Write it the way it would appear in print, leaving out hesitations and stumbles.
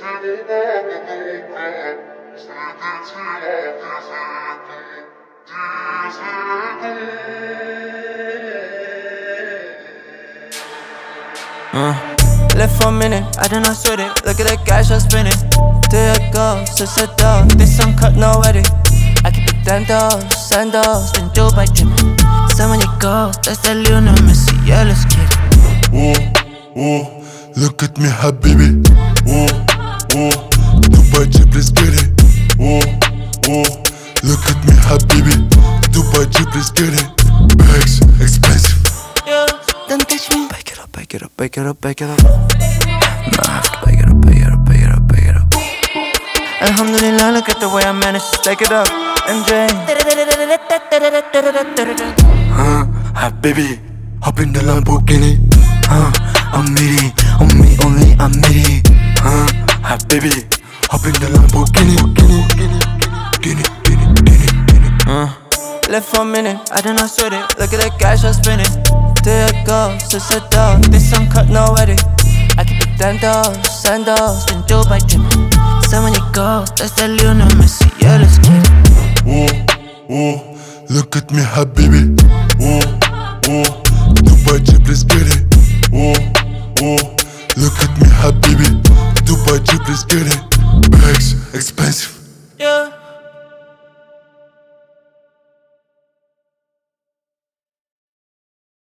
Left for a minute, I do not sweat it. Look at the cash I'm spinning. There it goes, it's a dog. This uncut, no edit. I keep it sandals, then Dubai drippin'. So when you go, that's that Lionel Messi, yeah, let's get it. Look at me, habibi. Dubai drip, let's get it. Look at me, habibi. Dubai drip, let's get it. Bags, expensive. Yeah, don't touch me. Back it up, back it up, back it up, back it up. No, I have to back it up, back it up, back it up, back it up. Alhamdulillah, look at the way I managed to stack it up and drain. Habibi, hop in the Lamborghini. I'm needy, on me only, I'm needy. Habibi, hop in the Lamborghini. Left for a minute, I do not sweat it. Look at the cash I'm spinning. There it goes, it's a dog. This uncut, no edit. I keep it sandals, then Dubai drippin'. So when you go, that's that Lionel Messi, yeah, let's get it. Look at me, habibi. Dubai drip, let's get it. Look at me, habibi. Dubai drip, let's get it. Bags,